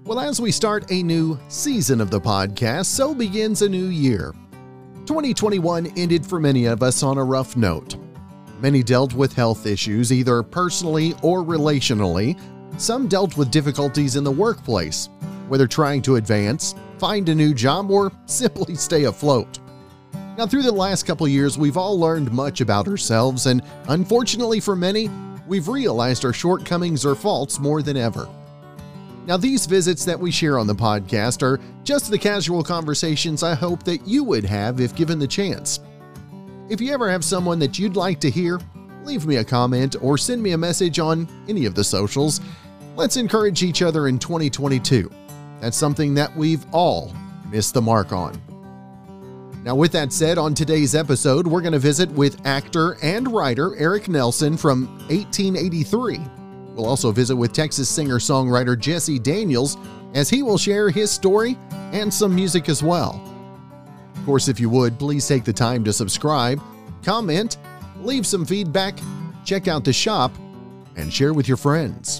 Well, as we start a new season of the podcast, so begins a new year. 2021 ended for many of us on a rough note. Many dealt with health issues, either personally or relationally. Some dealt with difficulties in the workplace, whether trying to advance, find a new job, or simply stay afloat. Now, through the last couple years, we've all learned much about ourselves, and unfortunately for many, we've realized our shortcomings or faults more than ever. Now, these visits that we share on the podcast are just the casual conversations I hope that you would have if given the chance. If you ever have someone that you'd like to hear, leave me a comment or send me a message on any of the socials. Let's encourage each other in 2022. That's something that we've all missed the mark on. Now, with that said, on today's episode, we're going to visit with actor and writer Eric Nelson from 1883. We'll also visit with Texas singer-songwriter Jesse Daniels as he will share his story and some music as well. Of course, if you would, please take the time to subscribe, comment, leave some feedback, check out the shop, and share with your friends.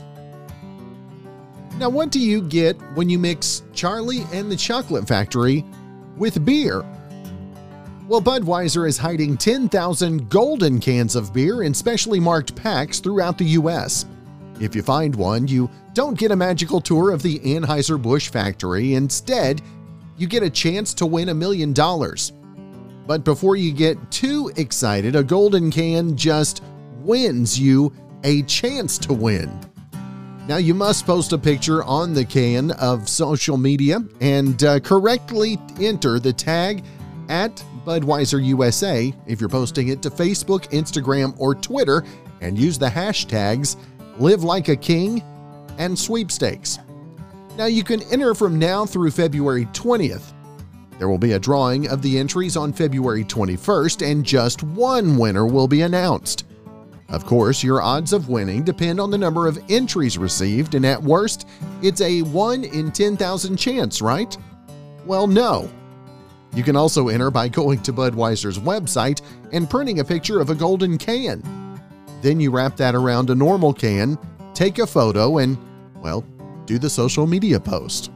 Now, what do you get when you mix Charlie and the Chocolate Factory with beer? Well, Budweiser is hiding 10,000 golden cans of beer in specially marked packs throughout the U.S. If you find one, you don't get a magical tour of the Anheuser-Busch factory. Instead, you get a chance to win $1 million. But before you get too excited, a golden can just wins you a chance to win. Now, you must post a picture on the can of social media and correctly enter the tag at Budweiser USA if you're posting it to Facebook, Instagram, or Twitter, and use the hashtags Live Like a King and Sweepstakes. Now, you can enter from now through February 20th. There will be a drawing of the entries on February 21st, and just one winner will be announced. Of course, your odds of winning depend on the number of entries received, and at worst, it's a 1 in 10,000 chance, right? Well, no. You can also enter by going to Budweiser's website and printing a picture of a golden can. Then you wrap that around a normal can, take a photo, and, well, do the social media post.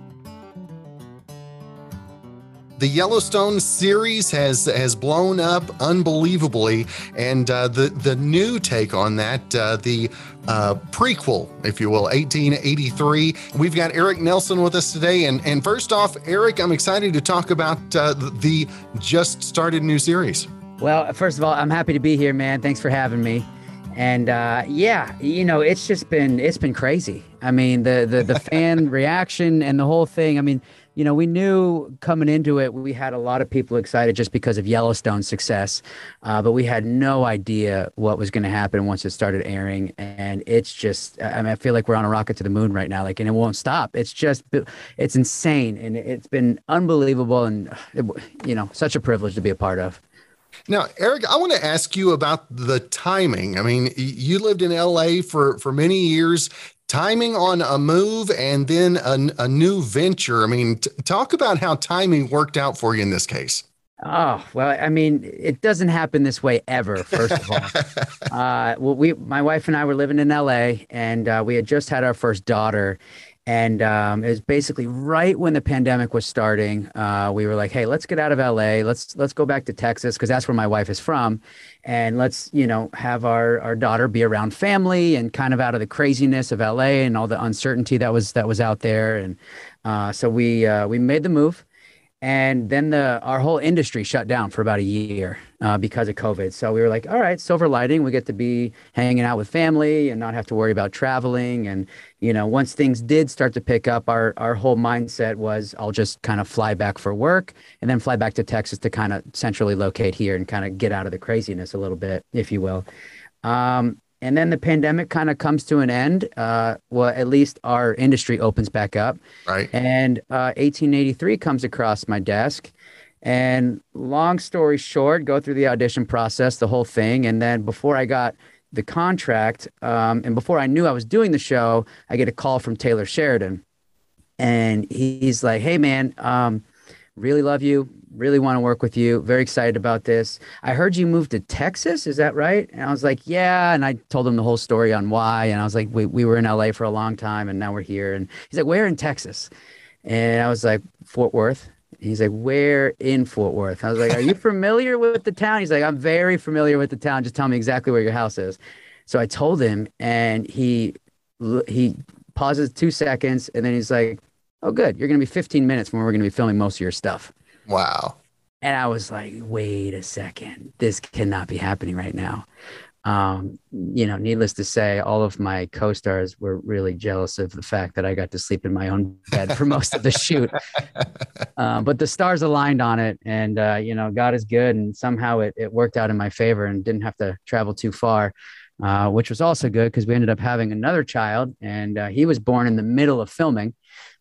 The Yellowstone series has blown up unbelievably, and the new take on that, the prequel, if you will, 1883. We've got Eric Nelson with us today, and first off, Eric, I'm excited to talk about the just started new series. Well, first of all, I'm happy to be here, man. Thanks for having me. And yeah, you know, it's been crazy. I mean, the fan reaction and the whole thing. I mean, you know, we knew coming into it, we had a lot of people excited just because of Yellowstone's success, but we had no idea what was going to happen once it started airing. And it's just, I mean, I feel like we're on a rocket to the moon right now, like, and it won't stop. It's just, it's insane. And it's been unbelievable and, you know, such a privilege to be a part of. Now, Eric, I want to ask you about the timing. I mean, you lived in LA for many years, timing on a move and then a new venture. I mean, talk about how timing worked out for you in this case. Oh, well, I mean, it doesn't happen this way ever, first of all. Well, my wife and I were living in LA, and we had just had our first daughter. And it was basically right when the pandemic was starting. We were like, hey, let's get out of LA. Let's go back to Texas, because that's where my wife is from. And let's, you know, have our daughter be around family and kind of out of the craziness of LA and all the uncertainty that was out there. And so we made the move. And then our whole industry shut down for about a year because of COVID. So we were like, all right, silver lining. We get to be hanging out with family and not have to worry about traveling. And, you know, once things did start to pick up, our whole mindset was I'll just kind of fly back for work and then fly back to Texas to kind of centrally locate here and kind of get out of the craziness a little bit, if you will. And then the pandemic kind of comes to an end. Well, at least our industry opens back up. Right. And 1883 comes across my desk. And long story short, go through the audition process, the whole thing. And then before I got the contract, and before I knew I was doing the show, I get a call from Taylor Sheridan. And he's like, hey, man, really love you, really want to work with you, very excited about this. I heard you moved to Texas, is that right? And I was like, yeah. And I told him the whole story on why. And I was like, we were in LA for a long time and now we're here. And he's like, where in Texas? And I was like, Fort Worth. He's like, where in Fort Worth? I was like, are you familiar with the town? He's like, I'm very familiar with the town. Just tell me exactly where your house is. So I told him, and he pauses 2 seconds, and then he's like, oh, good. You're going to be 15 minutes when we're going to be filming most of your stuff. Wow. And I was like, wait a second. This cannot be happening right now. Needless to say, all of my co-stars were really jealous of the fact that I got to sleep in my own bed for most of the shoot. But the stars aligned on it, and God is good, and somehow it worked out in my favor and didn't have to travel too far, which was also good because we ended up having another child, and he was born in the middle of filming.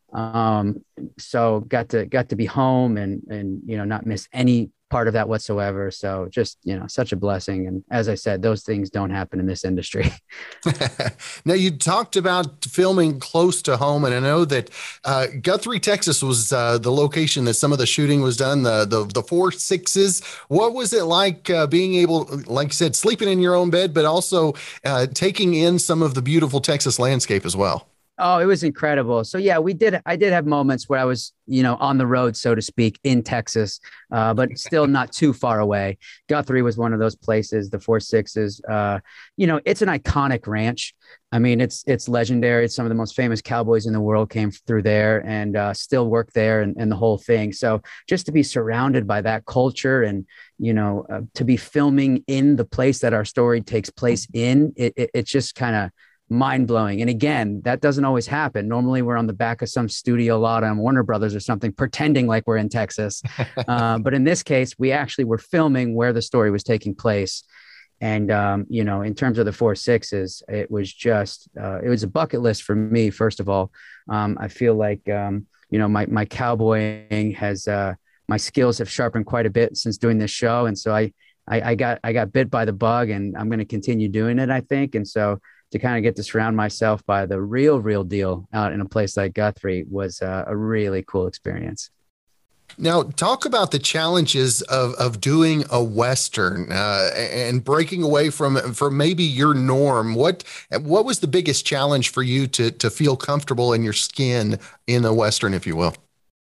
So got to be home and not miss any part of that whatsoever. So just, such a blessing. And as I said, those things don't happen in this industry. Now, you talked about filming close to home, and I know that Guthrie, Texas was the location that some of the shooting was done, the 4 6s. What was it like being able, like you said, sleeping in your own bed, but also taking in some of the beautiful Texas landscape as well? Oh, it was incredible. So yeah, I did have moments where I was, on the road, so to speak, in Texas, but still not too far away. Guthrie was one of those places, the 4 6s. It's an iconic ranch. I mean, it's legendary. It's some of the most famous cowboys in the world came through there and still work there and the whole thing. So just to be surrounded by that culture and, to be filming in the place that our story takes place in, it's just kind of mind-blowing. And again, that doesn't always happen. Normally we're on the back of some studio lot on Warner Brothers or something, pretending like we're in Texas. But in this case, we actually were filming where the story was taking place. And, in terms of the 4 6s, it was just, it was a bucket list for me, first of all. I feel like, my cowboying has, my skills have sharpened quite a bit since doing this show. And so I got bit by the bug, and I'm going to continue doing it, I think. And so to kind of get to surround myself by the real deal out in a place like Guthrie was a really cool experience. Now, talk about the challenges of doing a Western and breaking away from maybe your norm. What was the biggest challenge for you to feel comfortable in your skin in a Western, if you will?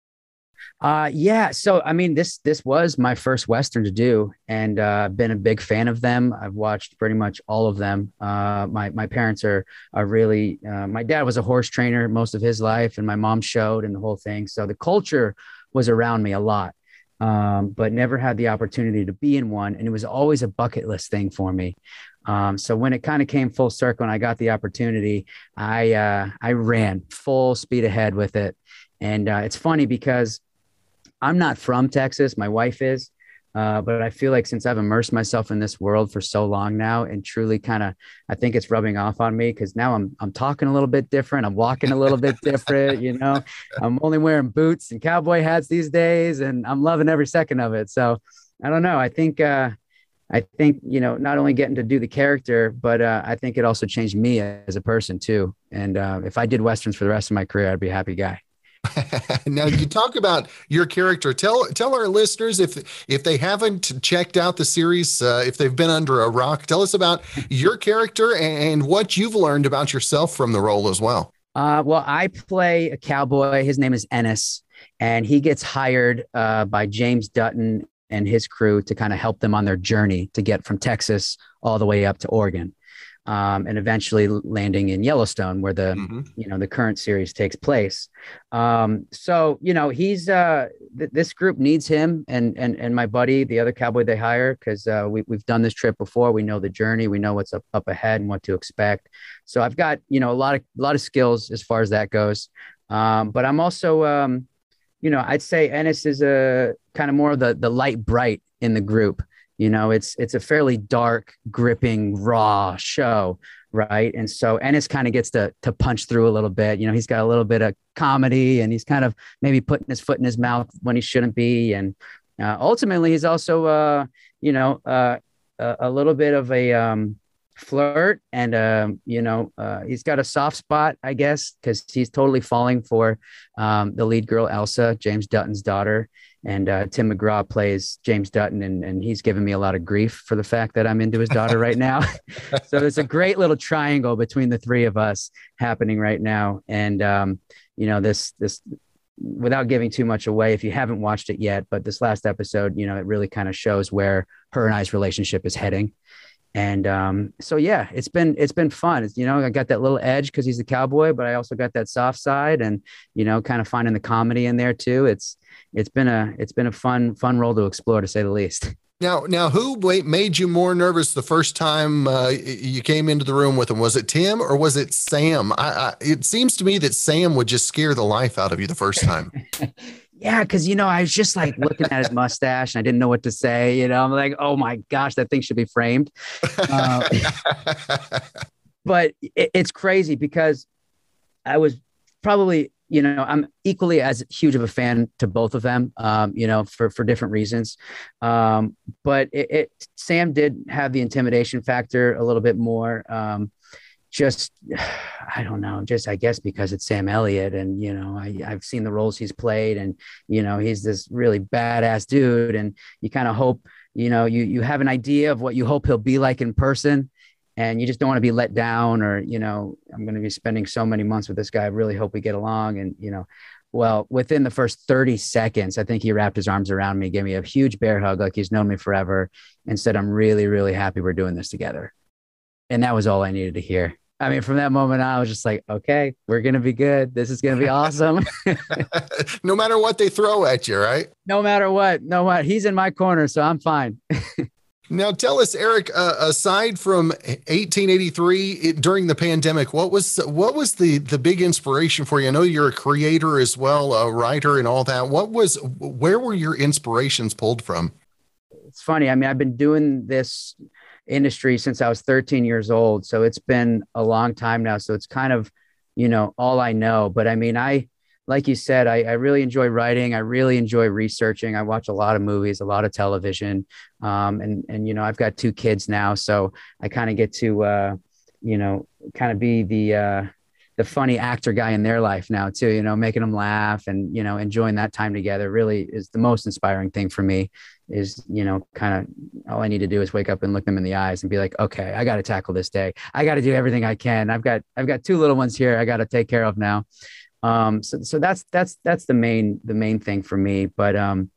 Yeah. So, I mean, this was my first Western to do, and I've been a big fan of them. I've watched pretty much all of them. My parents are really, my dad was a horse trainer most of his life, and my mom showed and the whole thing. So the culture was around me a lot, but never had the opportunity to be in one. And it was always a bucket list thing for me. So when it kind of came full circle and I got the opportunity, I ran full speed ahead with it. And it's funny because I'm not from Texas. My wife is, but I feel like since I've immersed myself in this world for so long now and truly kind of, I think it's rubbing off on me because now I'm talking a little bit different. I'm walking a little bit different, I'm only wearing boots and cowboy hats these days, and I'm loving every second of it. So I don't know. I think, not only getting to do the character, but I think it also changed me as a person too. And if I did Westerns for the rest of my career, I'd be a happy guy. Now, you talk about your character. Tell our listeners, if they haven't checked out the series, if they've been under a rock, tell us about your character and what you've learned about yourself from the role as well. Well, I play a cowboy. His name is Ennis, and he gets hired by James Dutton and his crew to kind of help them on their journey to get from Texas all the way up to Oregon. And eventually landing in Yellowstone, where the current series takes place. So he's this group needs him and my buddy, the other cowboy they hire, because we've done this trip before. We know the journey, we know what's up ahead and what to expect. So I've got a lot of skills as far as that goes. But I'm also I'd say Ennis is a kind of more of the light bright in the group. It's a fairly dark, gripping, raw show, right? And so Ennis kind of gets to punch through a little bit. He's got a little bit of comedy, and he's kind of maybe putting his foot in his mouth when he shouldn't be. And ultimately, he's also, a little bit of a flirt, and he's got a soft spot, I guess, because he's totally falling for the lead girl, Elsa, James Dutton's daughter. And Tim McGraw plays James Dutton, and he's given me a lot of grief for the fact that I'm into his daughter right now. So there's a great little triangle between the three of us happening right now. And this without giving too much away, if you haven't watched it yet, but this last episode, it really kind of shows where her and I's relationship is heading. And so, yeah, it's been fun. I got that little edge because he's a cowboy, but I also got that soft side, and, kind of finding the comedy in there too. It's been a fun role to explore, to say the least. Now, who made you more nervous the first time you came into the room with him? Was it Tim or was it Sam? It seems to me that Sam would just scare the life out of you the first time. Yeah, because, I was just like looking at his mustache and I didn't know what to say. I'm like, oh my gosh, that thing should be framed. But it's crazy because I was probably, I'm equally as huge of a fan to both of them, for different reasons. But Sam did have the intimidation factor a little bit more. I don't know, I guess because it's Sam Elliott, and, I've seen the roles he's played, and, he's this really badass dude, and you kind of hope, you have an idea of what you hope he'll be like in person, and you just don't want to be let down, or, I'm going to be spending so many months with this guy. I really hope we get along. And, well, within the first 30 seconds, I think he wrapped his arms around me, gave me a huge bear hug, like he's known me forever, and said, I'm really, really happy we're doing this together. And that was all I needed to hear. I mean, from that moment on, I was just like, okay, we're going to be good. This is going to be awesome. No matter what they throw at you, right? No matter what. He's in my corner, so I'm fine. Now, tell us, Eric, aside from 1883 during the pandemic, what was the big inspiration for you? I know you're a creator as well, a writer and all that. Where were your inspirations pulled from? It's funny. I mean, I've been doing this industry since I was 13 years old. So it's been a long time now. So it's kind of, all I know. But I mean, like you said, I really enjoy writing. I really enjoy researching. I watch a lot of movies, a lot of television. And I've got 2 kids now. So I kind of get to, kind of be the funny actor guy in their life now too, making them laugh and, enjoying that time together really is the most inspiring thing for me. Is, kind of all I need to do is wake up and look them in the eyes and be like, okay, I got to tackle this day. I got to do everything I can. I've got 2 little ones here I got to take care of now. So that's the main thing for me. But,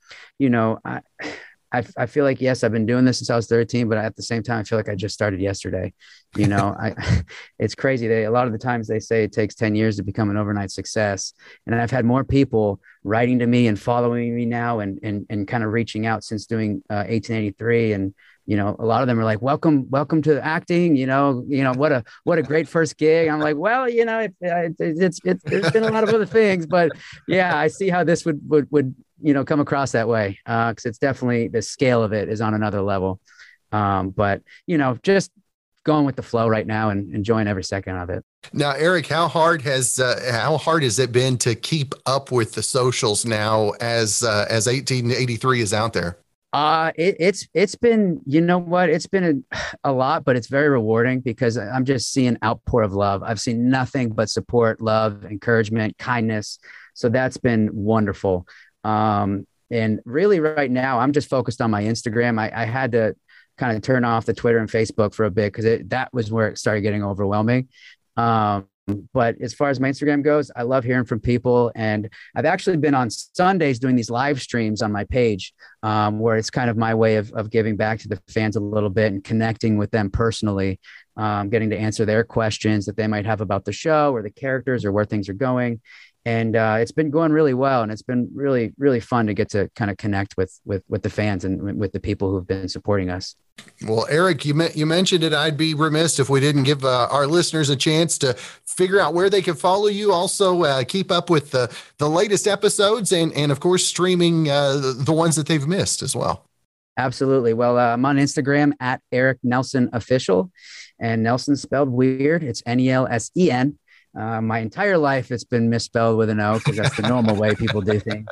I feel like, yes, I've been doing this since I was 13, but at the same time, I feel like I just started yesterday. It's crazy. A lot of the times they say it takes 10 years to become an overnight success. And I've had more people writing to me and following me now and kind of reaching out since doing 1883. And, a lot of them are like, welcome to acting, what a great first gig. I'm like, well, it's been a lot of other things, but yeah, I see how this would come across that way. Cause it's definitely, the scale of it is on another level. But just going with the flow right now and enjoying every second of it. Now, Eric, how hard has it been to keep up with the socials now as 1883 is out there? It's been, it's been a lot, but it's very rewarding because I'm just seeing outpour of love. I've seen nothing but support, love, encouragement, kindness. So that's been wonderful. And really right now I'm just focused on my Instagram. I had to kind of turn off the Twitter and Facebook for a bit because that was where it started getting overwhelming. But as far as my Instagram goes, I love hearing from people. And I've actually been on Sundays doing these live streams on my page, where it's kind of my way of giving back to the fans a little bit and connecting with them personally, getting to answer their questions that they might have about the show or the characters or where things are going. And it's been going really well. And it's been really, really fun to get to kind of connect with the fans and with the people who've been supporting us. Well, Eric, you mentioned it. I'd be remiss if we didn't give our listeners a chance to figure out where they can follow you. Also, keep up with the latest episodes and of course, streaming the ones that they've missed as well. Absolutely. Well, I'm on Instagram at Eric Nelson Official, and Nelson spelled weird. It's Nelsen. My entire life, it's been misspelled with an O because that's the normal way people do things.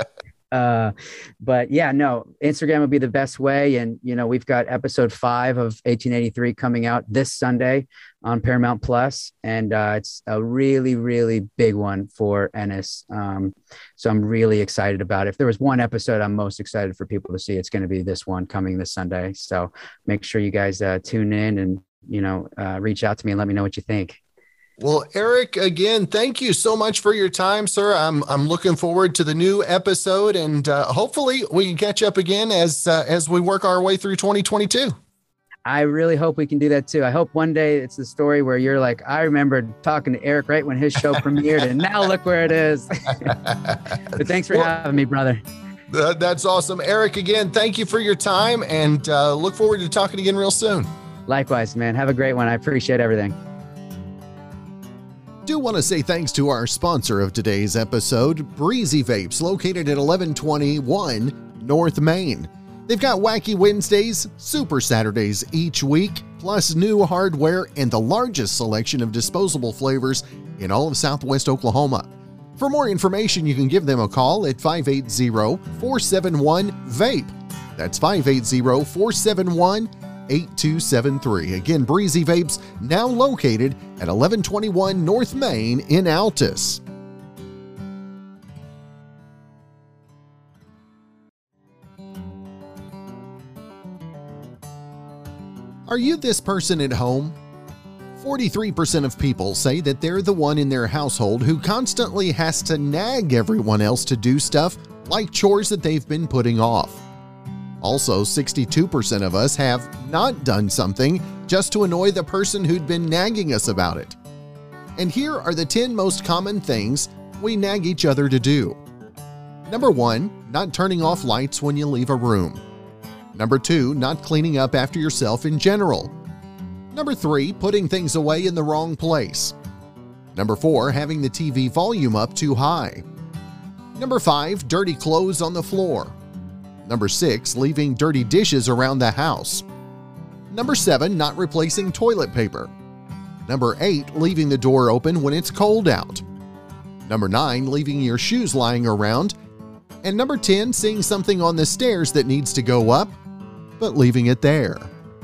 But yeah, no, Instagram would be the best way. And, we've got episode 5 of 1883 coming out this Sunday on Paramount Plus. And it's a really, really big one for Ennis. So I'm really excited about it. If there was one episode I'm most excited for people to see, it's going to be this one coming this Sunday. So make sure you guys tune in and, reach out to me and let me know what you think. Well, Eric, again, thank you so much for your time, sir. I'm looking forward to the new episode, and hopefully we can catch up again as we work our way through 2022. I really hope we can do that too. I hope one day it's the story where you're like, I remember talking to Eric right when his show premiered, and now look where it is. But thanks for having me, brother. That's awesome. Eric, again, thank you for your time, and look forward to talking again real soon. Likewise, man. Have a great one. I appreciate everything. Do want to say thanks to our sponsor of today's episode, Breezy Vapes, located at 1121 North Main. They've got Wacky Wednesdays, Super Saturdays each week, plus new hardware and the largest selection of disposable flavors in all of Southwest Oklahoma. For more information, you can give them a call at 580-471-VAPE. That's 580-471-8273. Again, Breezy Vapes, now located at 1121 North Main in Altus. Are you this person at home? 43% of people say that they're the one in their household who constantly has to nag everyone else to do stuff like chores that they've been putting off. Also, 62% of us have not done something just to annoy the person who'd been nagging us about it. And here are the 10 most common things we nag each other to do. Number 1, not turning off lights when you leave a room. Number 2, not cleaning up after yourself in general. Number 3, putting things away in the wrong place. Number 4, having the TV volume up too high. Number 5, dirty clothes on the floor. Number 6, leaving dirty dishes around the house. Number 7, not replacing toilet paper. Number 8, leaving the door open when it's cold out. Number 9, leaving your shoes lying around. And number 10, seeing something on the stairs that needs to go up, but leaving it there.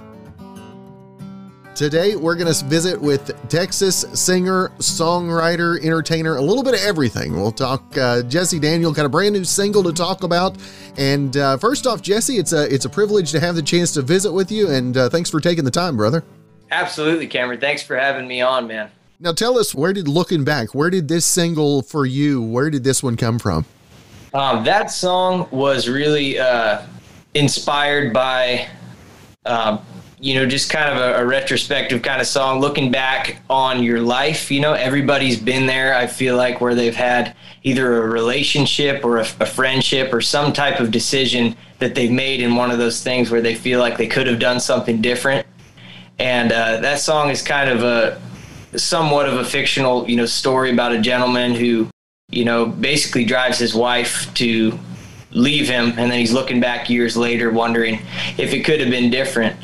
Today, we're going to visit with Texas singer, songwriter, entertainer, a little bit of everything. We'll talk Jesse Daniel, got a brand new single to talk about. And first off, Jesse, it's a privilege to have the chance to visit with you. And thanks for taking the time, brother. Absolutely, Cameron. Thanks for having me on, man. Now tell us, looking back, where did this single for you, where did this one come from? That song was really inspired by just kind of a retrospective kind of song, looking back on your life. Everybody's been there, I feel like, where they've had either a relationship or a friendship or some type of decision that they've made in one of those things where they feel like they could have done something different. And that song is kind of somewhat of a fictional, story about a gentleman who, basically drives his wife to leave him, and then he's looking back years later wondering if it could have been different.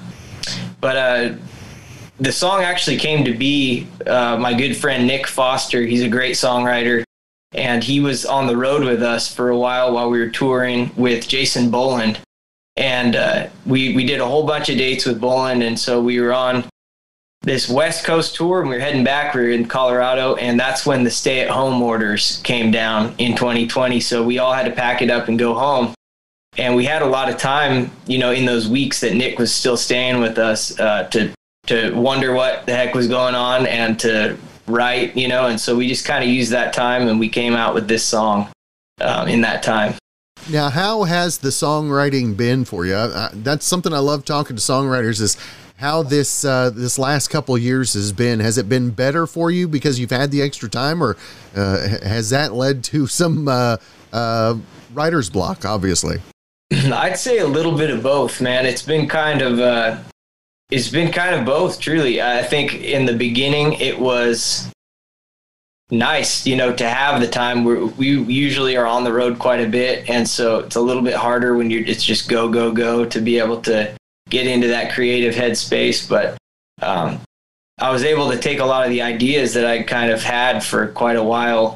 But the song actually came to be my good friend Nick Foster. He's a great songwriter, and he was on the road with us for a while we were touring with Jason Boland. And we did a whole bunch of dates with Boland, and so we were on this West Coast tour, and we were heading back. We were in Colorado, and that's when the stay-at-home orders came down in 2020. So we all had to pack it up and go home. And we had a lot of time, in those weeks that Nick was still staying with us, to wonder what the heck was going on and to write, and so we just kind of used that time, and we came out with this song in that time. Now, how has the songwriting been for you? That's something I love talking to songwriters, is how this last couple of years has been. Has it been better for you because you've had the extra time, or has that led to some writer's block, obviously? I'd say a little bit of both, man. It's been kind of both, truly. I think in the beginning it was nice, to have the time. We usually are on the road quite a bit, and so it's a little bit harder when it's just go, go, go to be able to get into that creative headspace. But I was able to take a lot of the ideas that I kind of had for quite a while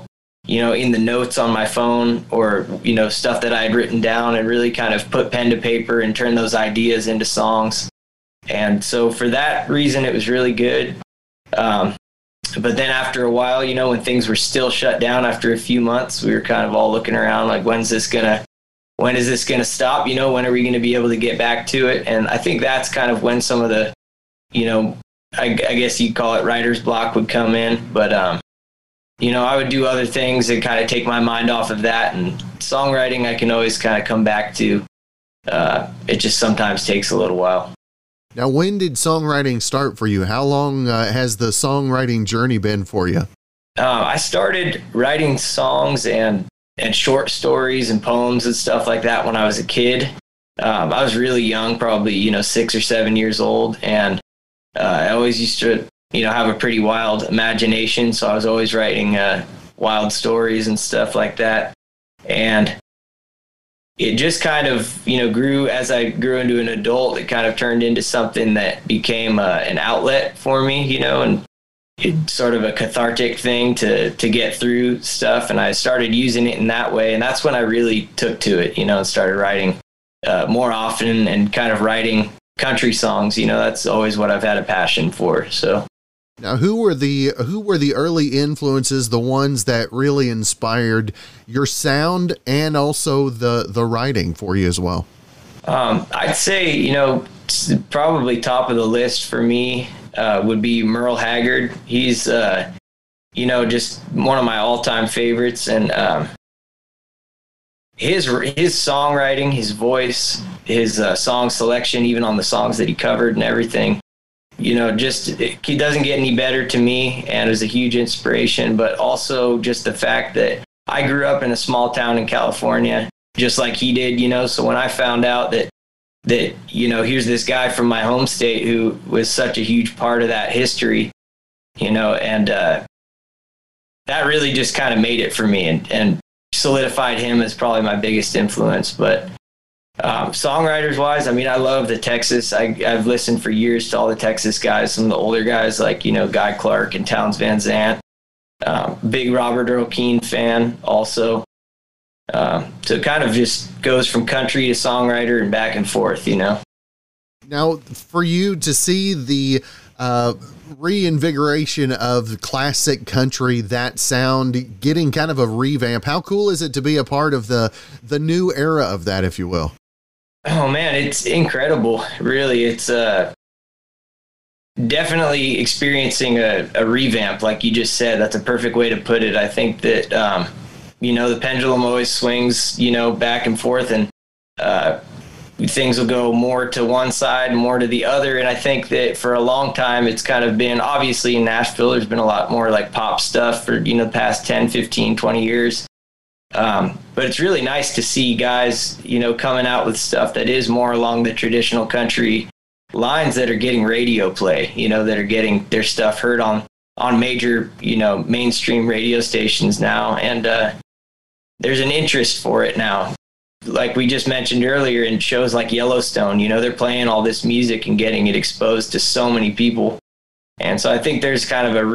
in the notes on my phone, or, stuff that I had written down, and really kind of put pen to paper and turn those ideas into songs. And so for that reason, it was really good. But then after a while, when things were still shut down after a few months, we were kind of all looking around like, when is this going to stop? When are we going to be able to get back to it? And I think that's kind of when some of the, I guess you'd call it writer's block would come in. But, I would do other things and kind of take my mind off of that. And songwriting, I can always kind of come back to. It just sometimes takes a little while. Now, when did songwriting start for you? How long has the songwriting journey been for you? I started writing songs and short stories and poems and stuff like that when I was a kid. I was really young, probably, 6 or 7 years old. And I always used to, have a pretty wild imagination. So I was always writing wild stories and stuff like that. And it just kind of, grew as I grew into an adult. It kind of turned into something that became an outlet for me, and it's sort of a cathartic thing to get through stuff. And I started using it in that way. And that's when I really took to it, and started writing more often and kind of writing country songs. That's always what I've had a passion for. So. Now, who were the early influences, the ones that really inspired your sound and also the writing for you as well? I'd say, probably top of the list for me would be Merle Haggard. He's, just one of my all-time favorites. And his songwriting, his voice, his song selection, even on the songs that he covered and everything, he doesn't get any better to me, and is a huge inspiration. But also just the fact that I grew up in a small town in California, just like he did, so when I found out that here's this guy from my home state who was such a huge part of that history, and that really just kind of made it for me and solidified him as probably my biggest influence. But songwriters wise, I love the Texas. I've listened for years to all the Texas guys, some of the older guys like, Guy Clark and Townes Van Zandt. Big Robert Earl Keen fan also. So it kind of just goes from country to songwriter and back and forth, Now, for you to see the reinvigoration of classic country, that sound getting kind of a revamp, how cool is it to be a part of the new era of that, if you will? Oh man, it's incredible. Really, it's definitely experiencing a revamp, like you just said. That's a perfect way to put it. I think that the pendulum always swings, back and forth, and things will go more to one side, more to the other. And I think that for a long time, it's kind of been, obviously in Nashville, there's been a lot more like pop stuff for, the past 10, 15, 20 years. But it's really nice to see guys, coming out with stuff that is more along the traditional country lines, that are getting radio play, that are getting their stuff heard on major, mainstream radio stations now. And there's an interest for it now. Like we just mentioned earlier, in shows like Yellowstone, they're playing all this music and getting it exposed to so many people. And so I think there's kind of a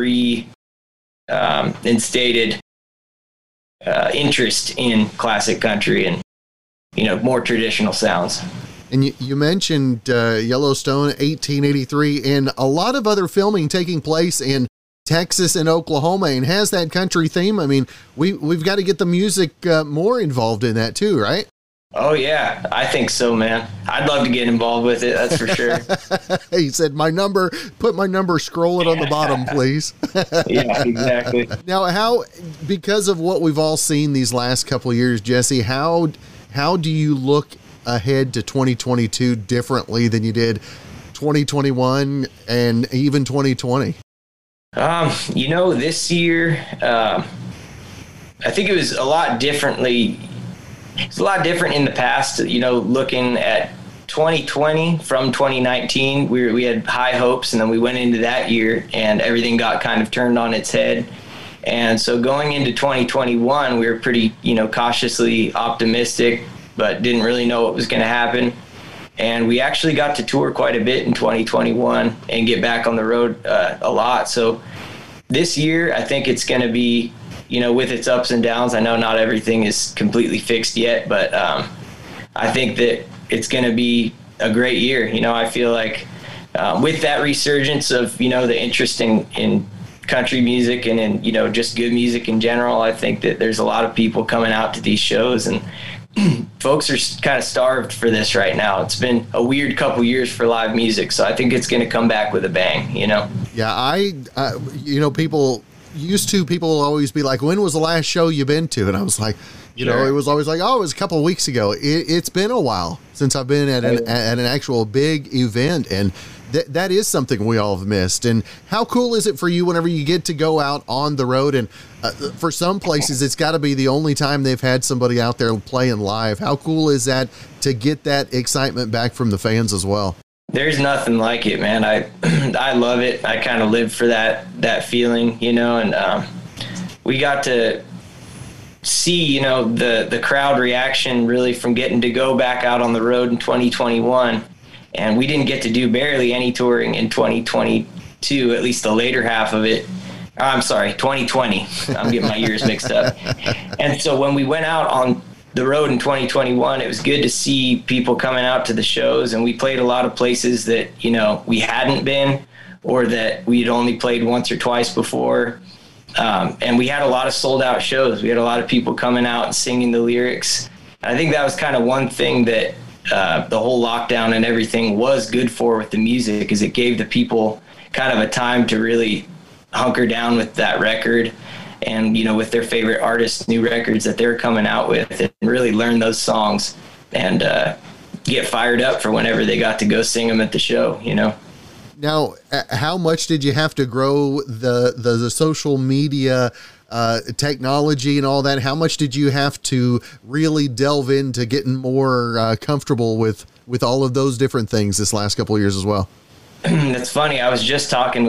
reinstated interest in classic country and, more traditional sounds. And you mentioned Yellowstone, 1883, and a lot of other filming taking place in Texas and Oklahoma, and has that country theme. We've got to get the music more involved in that too, right? Oh yeah, I think so, man. I'd love to get involved with it. That's for sure. He said, put my number, scroll it on the bottom, please. Yeah, exactly. Now, because of what we've all seen these last couple of years, Jesse, how do you look ahead to 2022 differently than you did 2021 and even 2020? This year, I think it was a lot differently. It's a lot different in the past, looking at 2020 from 2019, we had high hopes, and then we went into that year and everything got kind of turned on its head. And so going into 2021, we were pretty, cautiously optimistic, but didn't really know what was going to happen. And we actually got to tour quite a bit in 2021 and get back on the road a lot. So this year, I think it's going to be with its ups and downs. I know not everything is completely fixed yet, but I think that it's going to be a great year. I feel like with that resurgence of, the interest in country music and in, just good music in general, I think that there's a lot of people coming out to these shows, and folks are kind of starved for this right now. It's been a weird couple years for live music, so I think it's going to come back with a bang, Yeah, people will always be like, when was the last show you've been to? And I was like, it was always like, it was a couple of weeks ago. It's been a while since I've been at an actual big event, and that is something we all have missed. And how cool is it for you whenever you get to go out on the road? And for some places, it's got to be the only time they've had somebody out there playing live. How cool is that to get that excitement back from the fans as well? There's nothing like it, man. I love it. I kind of live for that feeling, and we got to see, the crowd reaction really from getting to go back out on the road in 2021. And we didn't get to do barely any touring in 2022, at least the later half of it. I'm sorry, 2020. I'm getting my years mixed up. And so when we went out on the road in 2021, it was good to see people coming out to the shows, and we played a lot of places that, we hadn't been, or that we'd only played once or twice before. And we had a lot of sold out shows. We had a lot of people coming out and singing the lyrics. And I think that was kind of one thing that the whole lockdown and everything was good for with the music, is it gave the people kind of a time to really hunker down with that record and, with their favorite artists, new records that they're coming out with, and really learn those songs and get fired up for whenever they got to go sing them at the show, Now, how much did you have to grow the social media technology and all that? How much did you have to really delve into getting more comfortable with all of those different things this last couple of years as well? That's funny. I was just talking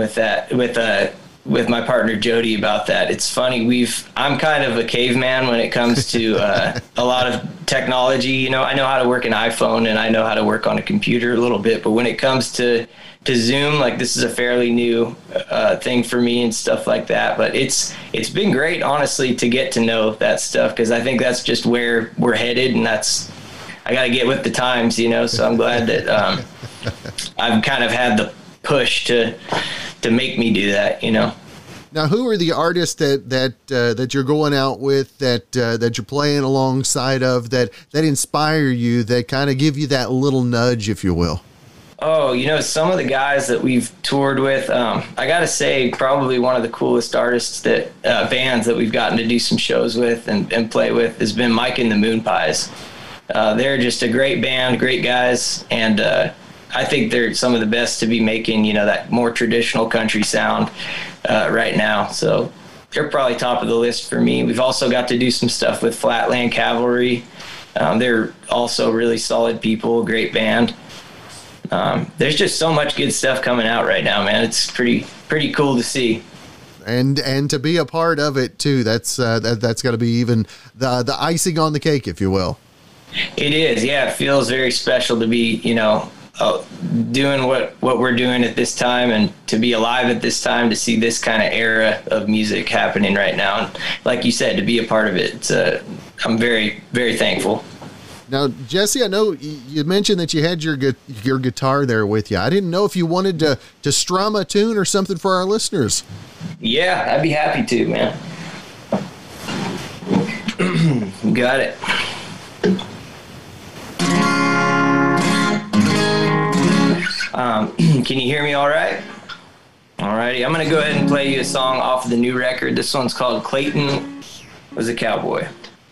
with my partner Jody about that. It's funny. I'm kind of a caveman when it comes to a lot of technology. I know how to work an iPhone and I know how to work on a computer a little bit, but when it comes to Zoom, like, this is a fairly new thing for me and stuff like that. But it's been great, honestly, to get to know that stuff, because I think that's just where we're headed, and I got to get with the times, So I'm glad that I've kind of had the push to make me do that, Now, who are the artists that you're going out with, that you're playing alongside of, that inspire you, that kind of give you that little nudge, if you will? Oh, some of the guys that we've toured with, I got to say, probably one of the coolest artists bands that we've gotten to do some shows with and play with has been Mike and the Moon Pies. They're just a great band, great guys, and I think they're some of the best to be making, that more traditional country sound right now. So they're probably top of the list for me. We've also got to do some stuff with Flatland Cavalry. They're also really solid people, great band. There's just so much good stuff coming out right now, man. It's pretty cool to see. And to be a part of it too. That's got to be even the icing on the cake, if you will. It is. Yeah. It feels very special to be, doing what we're doing at this time, and to be alive at this time, to see this kind of era of music happening right now. And like you said, to be a part of it, I'm very, very thankful. Now, Jesse, I know you mentioned that you had your guitar there with you. I didn't know if you wanted to strum a tune or something for our listeners. Yeah, I'd be happy to, man. Got it. Can you hear me all right? All righty. I'm going to go ahead and play you a song off of the new record. This one's called Clayton Was a Cowboy.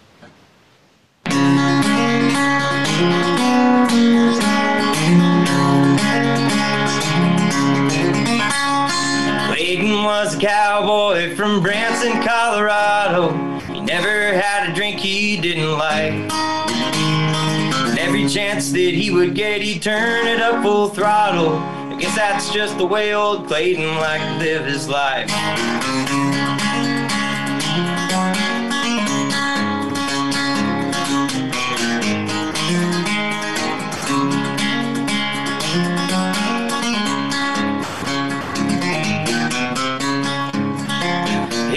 Clayton was a cowboy from Branson, Colorado. He never had a drink he didn't like. And every chance that he would get, he'd turn it up full throttle. I guess that's just the way old Clayton liked to live his life.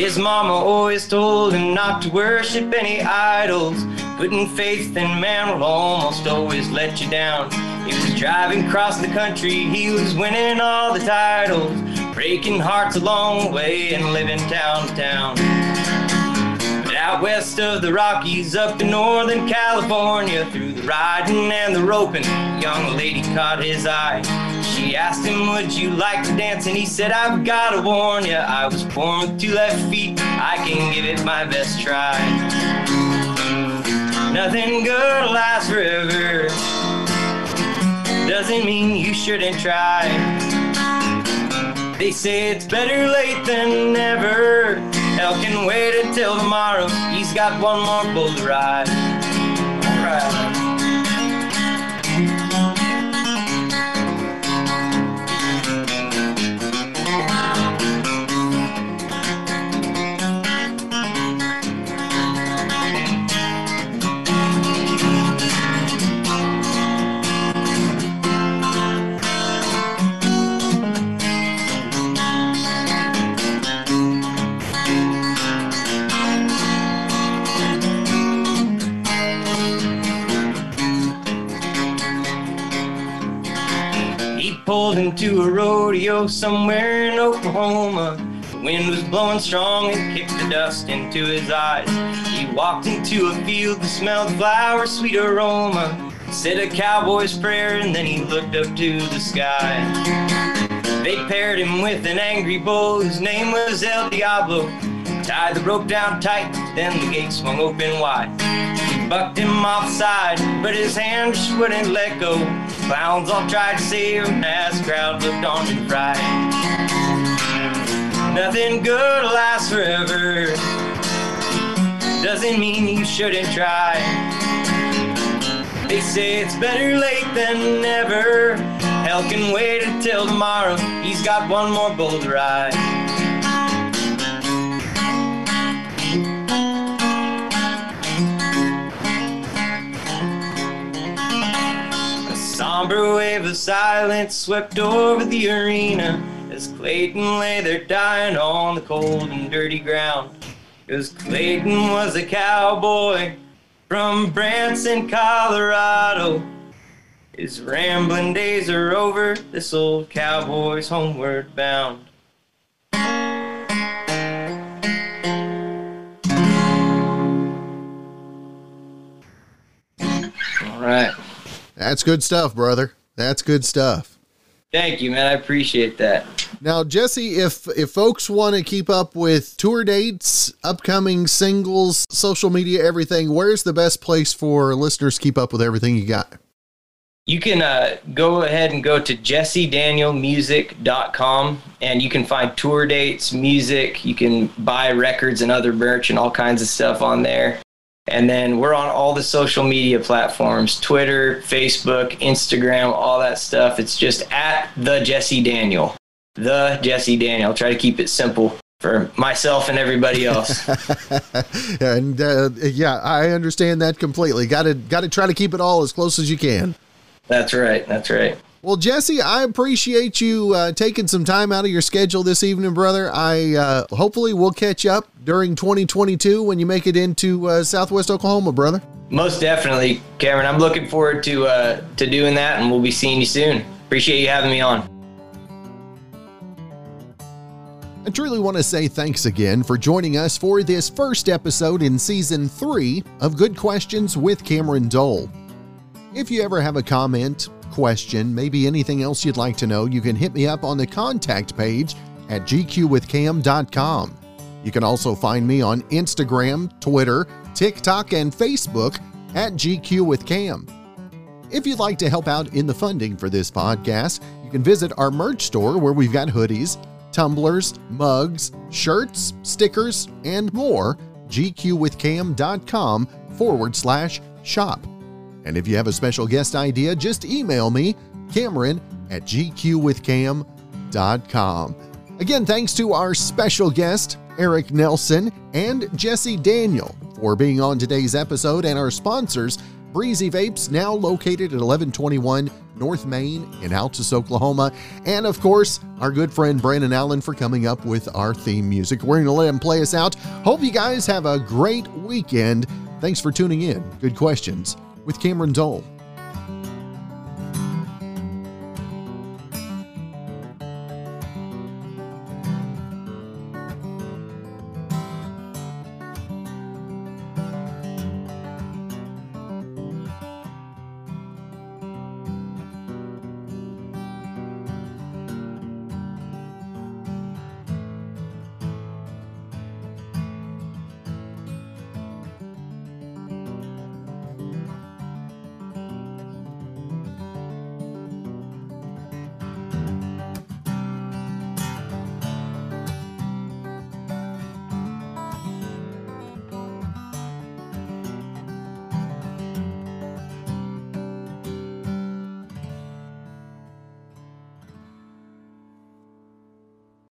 His mama always told him not to worship any idols. Putting faith in man will almost always let you down. He was driving across the country, he was winning all the titles, breaking hearts a long way and living town to town. But out west of the Rockies, up in Northern California, through the riding and the roping, a young lady caught his eye. She asked him, would you like to dance? And he said, I've got to warn ya, I was born with 2 left feet, I can give it my best try. Nothing good lasts forever, doesn't mean you shouldn't try. They say it's better late than never. Hell can wait until tomorrow. He's got one more bull to ride. All right. Pulled into a rodeo somewhere in Oklahoma. The wind was blowing strong and kicked the dust into his eyes. He walked into a field that smelled flowers, sweet aroma. Said a cowboy's prayer and then he looked up to the sky. They paired him with an angry bull whose name was El Diablo. Tied the rope down tight, then the gate swung open wide. He bucked him offside, but his hand just wouldn't let go. Clowns all tried to save him as the crowd looked on and cried. Nothing good lasts forever, doesn't mean you shouldn't try. They say it's better late than never. Hell can wait until tomorrow. He's got one more bull to ride. Somber wave of silence swept over the arena as Clayton lay there dying on the cold and dirty ground. 'Cause Clayton was a cowboy from Branson, Colorado. His rambling days are over, this old cowboy's homeward bound. All right. That's good stuff, brother. That's good stuff. Thank you, man. I appreciate that. Now, Jesse, if folks want to keep up with tour dates, upcoming singles, social media, everything, where's the best place for listeners to keep up with everything you got? You can go ahead and go to jessedanielmusic.com and you can find tour dates, music. You can buy records and other merch and all kinds of stuff on there. And then we're on all the social media platforms, Twitter, Facebook, Instagram, all that stuff. It's just at The Jesse Daniel. The Jesse Daniel. Try to keep it simple for myself and everybody else. And yeah, I understand that completely. Got to try to keep it all as close as you can. That's right. That's right. Well, Jesse, I appreciate you taking some time out of your schedule this evening, brother. I hopefully we'll catch up during 2022 when you make it into Southwest Oklahoma, brother. Most definitely, Cameron. I'm looking forward to doing that, and we'll be seeing you soon. Appreciate you having me on. I truly want to say thanks again for joining us for this first episode in Season 3 of Good Questions with Cameron Dole. If you ever have a comment, question, maybe anything else you'd like to know, you can hit me up on the contact page at gqwithcam.com. You can also find me on Instagram, Twitter, TikTok, and Facebook at GQWithCam. If you'd like to help out in the funding for this podcast, you can visit our merch store where we've got hoodies, tumblers, mugs, shirts, stickers, and more, gqwithcam.com/shop. And if you have a special guest idea, just email me, Cameron@gqwithcam.com. Again, thanks to our special guest, Eric Nelson and Jesse Daniel, for being on today's episode, and our sponsors, Breezy Vapes, now located at 1121 North Main in Altus, Oklahoma. And of course, our good friend Brandon Allen for coming up with our theme music. We're going to let him play us out. Hope you guys have a great weekend. Thanks for tuning in. Good questions with Cameron Dole.